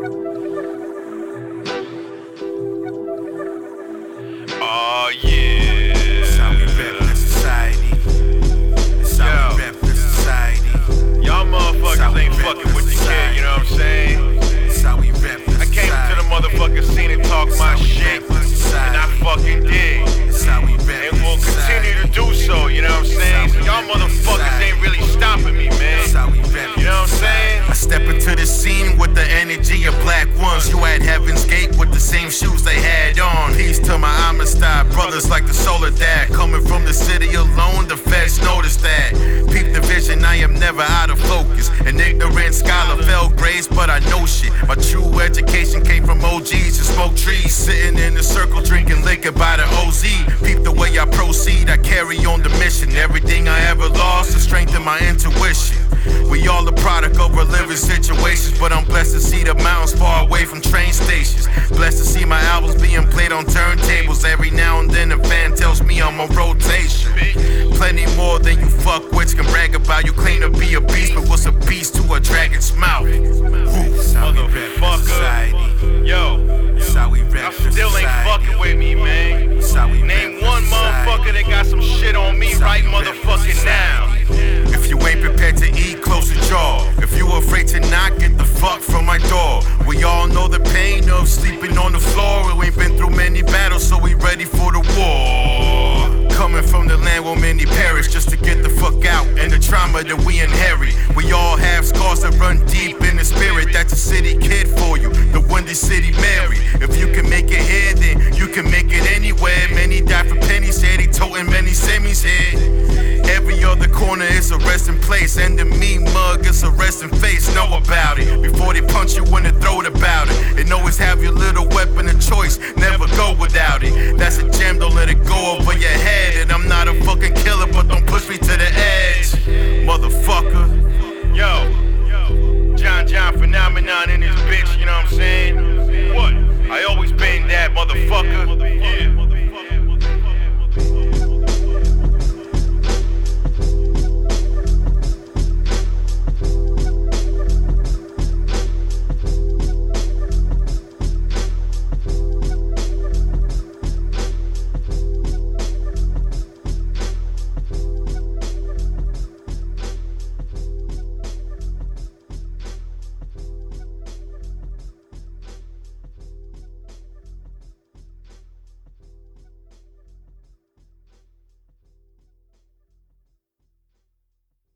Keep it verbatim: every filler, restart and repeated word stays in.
Oh yeah. That's how we rep the society. That's how we rep the society. Y'all motherfuckers ain't fucking with the kid, you know what I'm saying? That's how we rep the I came to the motherfucking scene and talk my shit, and I fucking did. That's how we rep And will continue to do so, you know what I'm saying? So y'all motherfuckers ain't really stopping me, man. That's how we rep. You know what I'm saying? I step into the scene with the energy of black ones. You at Heaven's Gate with the same shoes they had on. Peace to my Amistad brothers like the Solar Dad. Coming from the city alone, the feds notice that. Peep the vision, I am never out of focus. An ignorant scholar fell grades, but I know shit. My true education came from O Gs who smoke trees. Sitting in a circle drinking liquor by the O Z. Peep the way I proceed, I carry on the mission. Everything I ever lost to strengthen my intuition. We all a product of our living situations, but I'm blessed to see the mountains far away from train stations. Blessed to see my albums being played on turntables. Every now and then a fan tells me I'm on rotation. Plenty more than you fuckwits can brag about. You claim to be a beast, but what's a beast to a dragon's mouth? Motherfucker. Yo, I still ain't fucking with me, man. Name one motherfucker that got some shit on me right motherfucking now. If you ain't prepared to eat, close your jaw. If you afraid to knock, get the fuck from my door. We all know the pain of sleeping on the floor. We ain't been through many battles, so we ready for the war. Coming from the land where many perish just to get the fuck out, and the trauma that we inherit. We all have scars that run deep in the spirit. That's a city kid for you, the Windy City Mary. If you can make it here, then you can make it anywhere. Many die for pennies here, they toting many semis here. Every other corner is a resting place, and the mean mug is a resting face. Know about it before they punch you in the throat about it. And always have your little weapon of choice, never go without it. That's a gem, don't let it go over your head. And I'm not a fucking killer, but don't push me to the edge, motherfucker. Yo, John John phenomenon in this bitch, you know what I'm saying? What? I always been that motherfucker. Yeah.